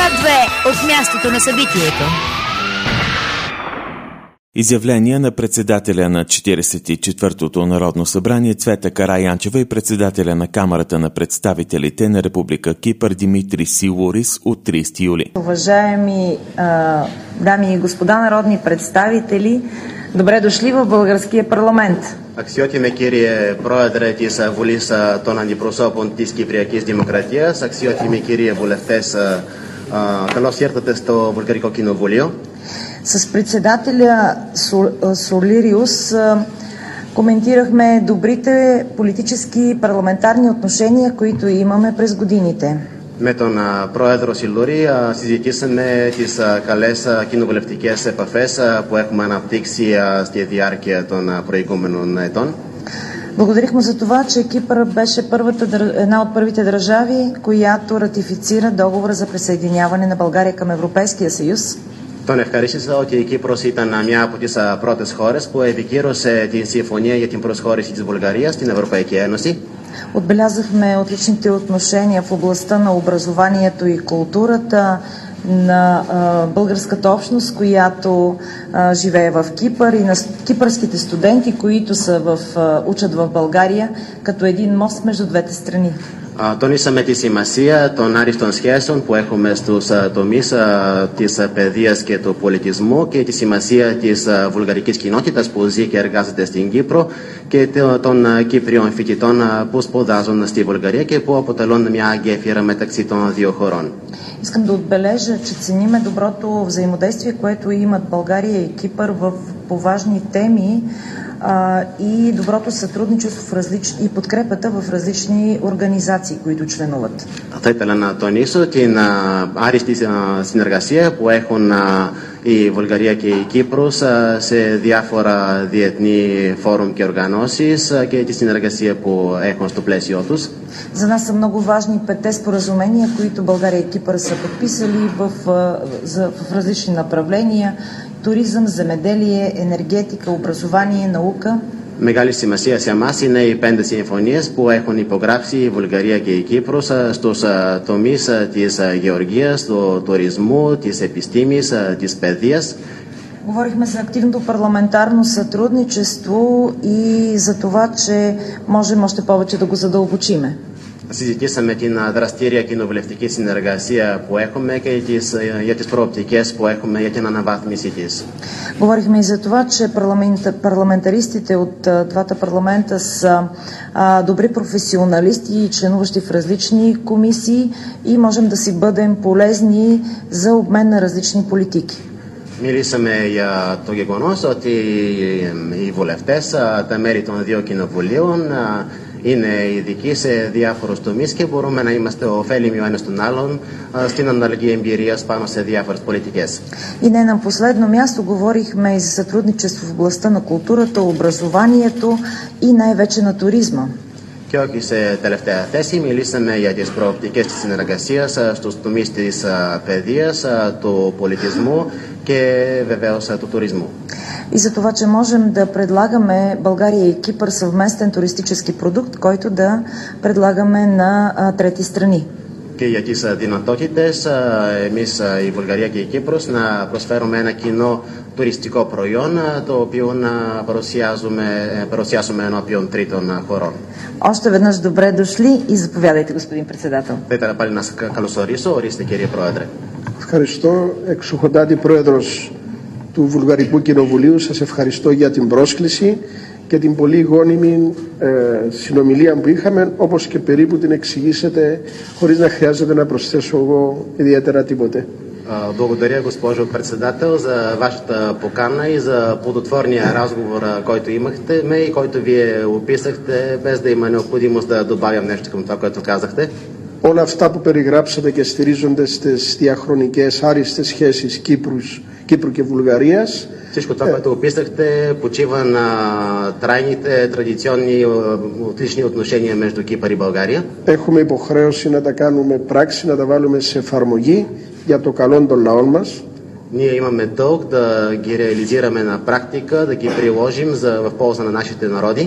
2 от мястото на събитието. Изявления на председателя на 44-то Народно събрание Цвета Караянчева и председателя на Камарата на представителите на Република Кипър Димитрис Силурис от 30 юли. Уважаеми дами и господа народни представители, добре дошли в българския парламент. Αξιότιμε κύριε Πρόεδρε της Βουλής των Αντιπροσώπων της Κυπριακής Δημοκρατίας, αξιότιμοι κύριοι βουλευτές, καλώς ήρθατε στο Βουλγαρικό Κοινοβούλιο. С председателя Солириус коментирахме добрите политически и парламентарни отношения, които имаме през годините. Με τον Πρόεδρο Σιλούρη συζητήσαμε τις καλές κοινοβουλευτικές επαφές που έχουμε αναπτύξει στη διάρκεια των προηγούμενων ετών. Благодарихме за това, че Кипър беше една от първите държави, която ратифицира договора за присъединяване на България към Европейския съюз. Τον ευχαρίστησα ότι η Κύπρος ήταν μια από τις πρώτες χώρες που επικύρωσε την συμφωνία για την προσχώρηση της Βουλγαρίας στην Ευρωπαϊκή Ένωση. Отбелязахме отличните отношения в областта на образованието и културата на българската общност, която живее в Кипър, и на кипърските студенти, които учат в България, като един мост между двете страни. Τονίσαμε τη σημασία των άριστων σχέσεων που έχουμε στους τομείς της παιδείας και του πολιτισμού και τη σημασία της βουλγαρικής κοινότητας που ζει και εργάζεται στην Κύπρο και των Κύπριων φοιτητών που σπουδάζουν στη Βουλγαρία και που αποτελούν μια γέφυρα μεταξύ των δύο χωρών. Искам да отбележа, че цениме доброто взаимодействие, което имат България и Кипър по важни теми и доброто сътрудничество и подкрепата в различни организации, които членуват. Θα ήθελα να τονίσω την άριστη συνεργασία που έχουν η Βουλγαρία και η Κύπρος σε διάφορα διεθνή φόρουμ και οργανώσεις και τη συνεργασία που έχουν στο πλαίσιο τους. За нас са много важни 5 споразумения, които България и Кипър са подписали в различни направления: туризъм, земеделие, енергетика, образование, наука. Μεγάλη σημασία σε εμάς είναι οι 5 συμφωνίες που έχουν υπογράψει η Βουλγαρία και η Κύπρος στους τομείς της γεωργίας, του τουρισμού, της επιστήμης, της παιδείας. Говорихме за активното парламентарно сътрудничество и за това, че можем още повече да го задълбочиме. Συζητήσαμε την δραστήρια κοινοβουλευτική συνεργασία που έχουμε και για τις προοπτικές που έχουμε για την αναβάθμιση της. Говорихме и за това, че парламентаристите от двата парламента са добри професионалисти и членуващи в различни комисии и можем да си бъдем полезни за обмен на различни политики. Μιλήσαμε για το γεγονός ότι οι βουλευτές, τα μέλη των δύο κοινοβουλίων, είναι ειδικοί σε διάφορους τομείς και μπορούμε να είμαστε ωφέλιμοι ο ένας τον άλλον στην ανταλλαγή εμπειρίας πάνω σε διάφορες πολιτικές. И не на последно място говорихме и за сътрудничество в областта на културата, образованието и най-вече на туризма. Και όχι σε τελευταία θέση, μιλήσαμε για τις προοπτικές της συνεργασίας στους τομείς της παιδείας, του πολιτισμού και βεβαίως του τουρισμού. И за това, че можем да предлагаме България и Кипър съвместен туристически продукт, който да предлагаме на трети страни. Και για τις δυνατότητες εμείς η Βουλγαρία και η Κύπρος να προσφέρουμε ένα κοινό τουριστικό προϊόν το οποίο να παρουσιάσουμε ενώπιον τρίτων χωρών. Още веднъж добре дошли и заповядайте, господин председател. Θα ήθελα πάλι να σας καλωσορίσω. Ορίστε, κύριε Πρόεδρε. Ευχαριστώ. Εξοχοντάτη Πρόεδρος του Βουλγαρικού Κοινοβουλίου, σας ευχαριστώ για την πρόσκληση και την πολύ γόνιμη συνομιλία που είχαμε, όπως και περίπου την εξηγήσετε, χωρίς να χρειάζεται να προσθέσω εγώ ιδιαίτερα τίποτε. Благодаря, госпожо председател, за вашата покана и за плодотворния разговор, който имахте и който вие описахте, без да има необходимост да добавям нещо към това, което казахте. Όλα αυτά που περιγράψατε και στηρίζονται στις διαχρονικές άριστες σχέσεις Κύπρου και Βουλγαρίας. Всичко това, което описахте, почива на трайните, традиционни, отлични отношения между Кипър и България. Έχουμε υποχρέωση να τα κάνουμε πράξη, να τα βάλουμε σε εφαρμογή για το καλό των λαών μας. Ние имаме дълг да ги реализираме на практика, да ги приложим в полза на нашите народи.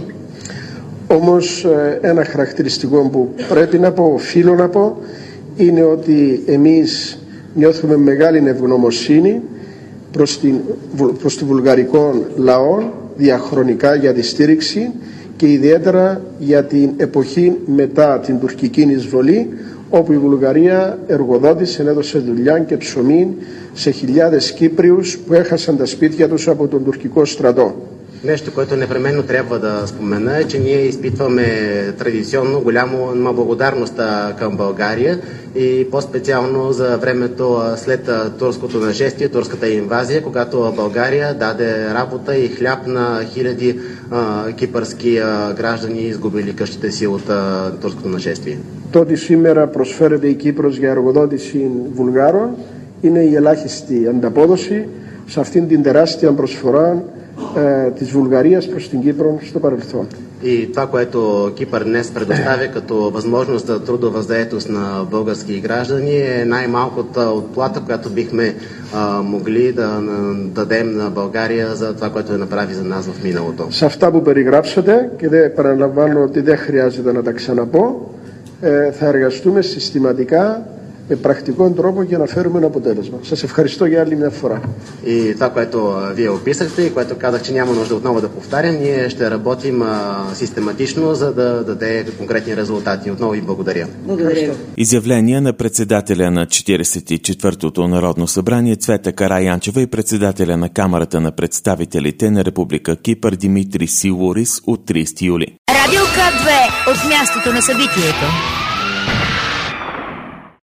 Όμως ένα χαρακτηριστικό που πρέπει να πω, οφείλω να πω, είναι ότι εμείς Νιώθουμε μεγάλη ευγνωμοσύνη προς το βουλγαρικό λαό διαχρονικά για τη στήριξη και ιδιαίτερα για την εποχή μετά την τουρκική εισβολή, όπου η Βουλγαρία εργοδότησε, έδωσε δουλειά και ψωμί σε χιλιάδες Κύπριους που έχασαν τα σπίτια τους από τον τουρκικό στρατό. Нещо, което непременно трябва да спомена е, че ние изпитваме традиционно голяма благодарност към България и по-специално за времето след турското нашествие, турската инвазия, когато България даде работа и хляб на хиляди кипърски граждани, изгубили къщите си от турското нашествие. Το ότι σήμερα προσφέρεται η Κύπρος για εργοδότηση Βουλγάρων είναι η ελάχιστη ανταπόδοση σε αυτήν την τεράστια προσφορά της Βουλγαρίας προς την Κύπρο στο παρελθόν. И това, което Кипър днес предоставя като възможност за трудова заетост на български граждани е най-малката отплата, която бихме могли да дадем на България за това, което направи за нас в миналото. Σε αυτά που περιγράψατε, και δεν παραλαμβάνω ότι δεν χρειάζεται να τα ξαναπώ, θα εργαστούμε συστηματικά με πρακτικό τρόπο για να φέρουμε ένα αποτέλεσμα. Σας ευχαριστώ για άλλη μια φορά. И това, което вие описахте и което казах, че няма нужда отново да повтарям, ние ще работим систематично, за да даде конкретни резултати. Отново ви благодаря. Благодаря. Изявление на председателя на 44-то Народно събрание Цвета Караянчева и председателя на Камарата на представителите на Република Кипър Димитрис Силурис от 30 юли. Радио К2 от мястото на събитието.